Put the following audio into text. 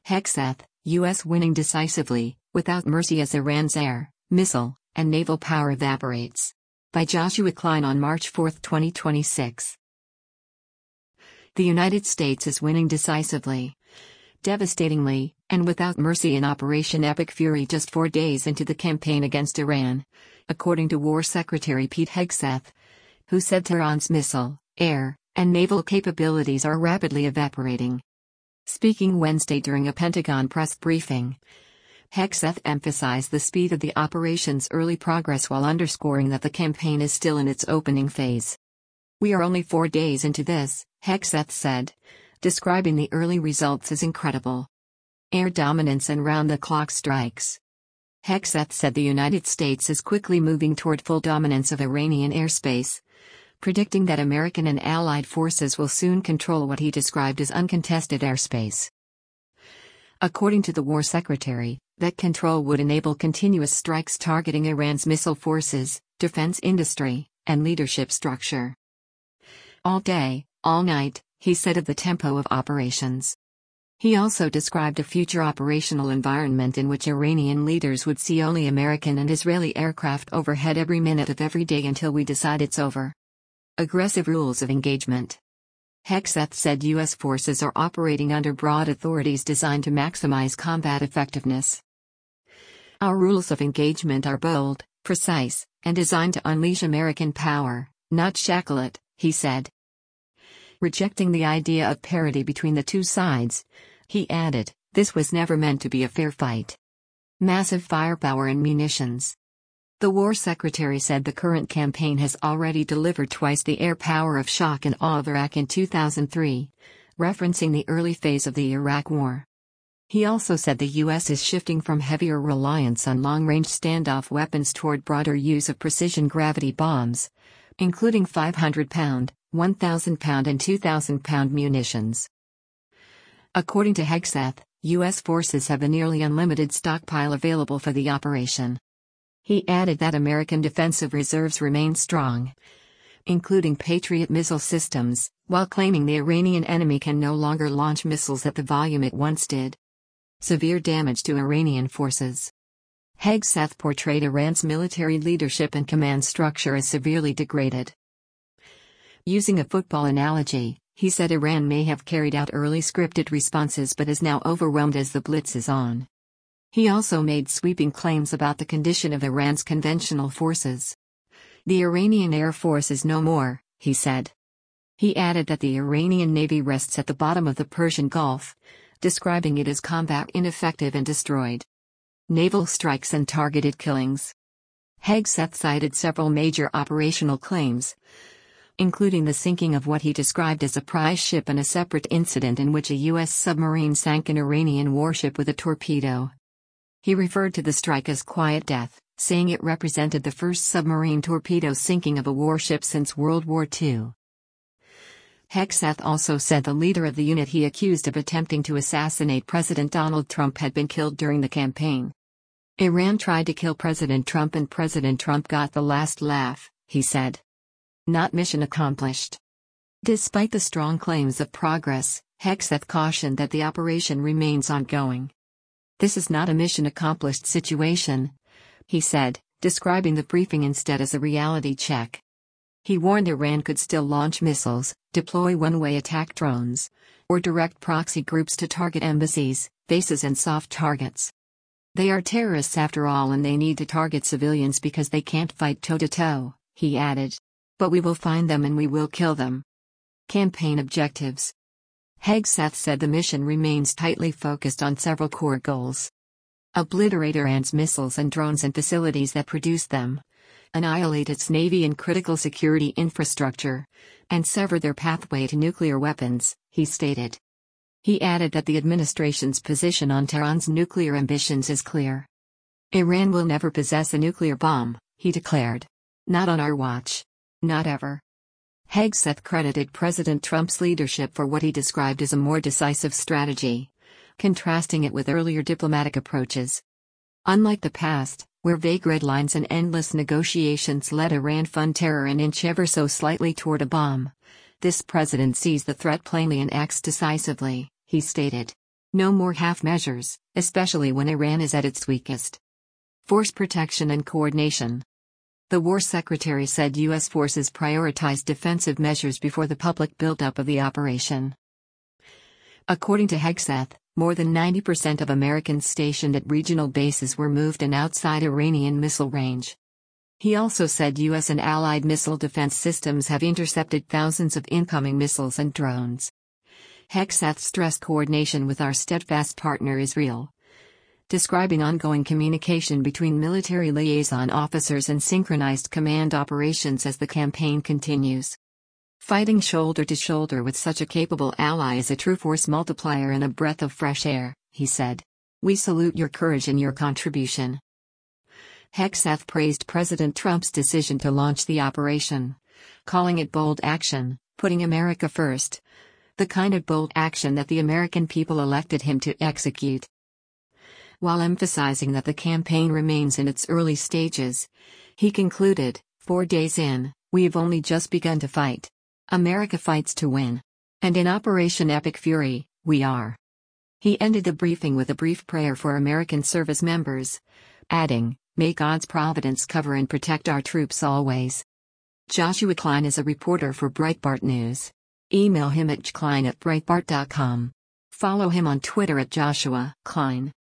Hegseth, U.S. winning decisively, without mercy as Iran's air, missile, and naval power evaporates. By Joshua Klein on March 4, 2026. The United States is winning decisively, devastatingly, and without mercy in Operation Epic Fury just 4 days into the campaign against Iran, according to War Secretary Pete Hegseth, who said Tehran's missile, air, and naval capabilities are rapidly evaporating. Speaking Wednesday during a Pentagon press briefing, Hegseth emphasized the speed of the operation's early progress while underscoring that the campaign is still in its opening phase. "We are only 4 days into this," Hegseth said, describing the early results as incredible. Air dominance and round-the-clock strikes. Hegseth said the United States is quickly moving toward full dominance of Iranian airspace, predicting that American and Allied forces will soon control what he described as uncontested airspace. According to the War Secretary, that control would enable continuous strikes targeting Iran's missile forces, defense industry, and leadership structure. "All day, all night," he said of the tempo of operations. He also described a future operational environment in which Iranian leaders would see only American and Israeli aircraft overhead every minute of every day until we decide it's over. Aggressive rules of engagement. Hegseth said U.S. forces are operating under broad authorities designed to maximize combat effectiveness. "Our rules of engagement are bold, precise, and designed to unleash American power, not shackle it," he said. Rejecting the idea of parity between the two sides, he added, "This was never meant to be a fair fight." Massive firepower and munitions. The War Secretary said the current campaign has already delivered twice the air power of shock and awe of Iraq in 2003, referencing the early phase of the Iraq War. He also said the U.S. is shifting from heavier reliance on long-range standoff weapons toward broader use of precision gravity bombs, including 500-pound, 1,000-pound and 2,000-pound munitions. According to Hegseth, U.S. forces have a nearly unlimited stockpile available for the operation. He added that American defensive reserves remain strong, including Patriot missile systems, while claiming the Iranian enemy can no longer launch missiles at the volume it once did. Severe damage to Iranian forces. Hegseth portrayed Iran's military leadership and command structure as severely degraded. Using a football analogy, he said Iran may have carried out early scripted responses but is now overwhelmed as the blitz is on. He also made sweeping claims about the condition of Iran's conventional forces. "The Iranian Air Force is no more," he said. He added that the Iranian Navy rests at the bottom of the Persian Gulf, describing it as combat ineffective and destroyed. Naval strikes and targeted killings. Hegseth cited several major operational claims, including the sinking of what he described as a prize ship and a separate incident in which a U.S. submarine sank an Iranian warship with a torpedo. He referred to the strike as quiet death, saying it represented the first submarine torpedo sinking of a warship since World War II. Hegseth also said the leader of the unit he accused of attempting to assassinate President Donald Trump had been killed during the campaign. "Iran tried to kill President Trump and President Trump got the last laugh," he said. Not mission accomplished. Despite the strong claims of progress, Hegseth cautioned that the operation remains ongoing. "This is not a mission accomplished situation," he said, describing the briefing instead as a reality check. He warned Iran could still launch missiles, deploy one-way attack drones, or direct proxy groups to target embassies, bases and soft targets. "They are terrorists after all and they need to target civilians because they can't fight toe-to-toe," he added. "But we will find them and we will kill them." Campaign objectives. Hegseth said the mission remains tightly focused on several core goals. Obliterate Iran's missiles and drones and facilities that produce them, annihilate its navy and critical security infrastructure, and sever their pathway to nuclear weapons, he stated. He added that the administration's position on Tehran's nuclear ambitions is clear. "Iran will never possess a nuclear bomb," he declared. "Not on our watch. Not ever." Hegseth credited President Trump's leadership for what he described as a more decisive strategy, contrasting it with earlier diplomatic approaches. Unlike the past, where vague red lines and endless negotiations let Iran fund terror and inch ever so slightly toward a bomb, this president sees the threat plainly and acts decisively, he stated. No more half measures, especially when Iran is at its weakest. Force protection and coordination. The War Secretary said U.S. forces prioritized defensive measures before the public buildup of the operation. According to Hegseth, more than 90% of Americans stationed at regional bases were moved and outside Iranian missile range. He also said U.S. and allied missile defense systems have intercepted thousands of incoming missiles and drones. Hegseth stressed coordination with our steadfast partner Israel, describing ongoing communication between military liaison officers and synchronized command operations as the campaign continues. Fighting shoulder to shoulder with such a capable ally is a true force multiplier and a breath of fresh air, he said. We salute your courage and your contribution. Hegseth praised President Trump's decision to launch the operation, calling it bold action, putting America first. The kind of bold action that the American people elected him to execute. While emphasizing that the campaign remains in its early stages, he concluded, 4 days in, we've only just begun to fight. America fights to win. And in Operation Epic Fury, we are. He ended the briefing with a brief prayer for American service members, adding, may God's providence cover and protect our troops always. Joshua Klein is a reporter for Breitbart News. Email him at jklein@breitbart.com. Follow him on Twitter at Joshua Klein.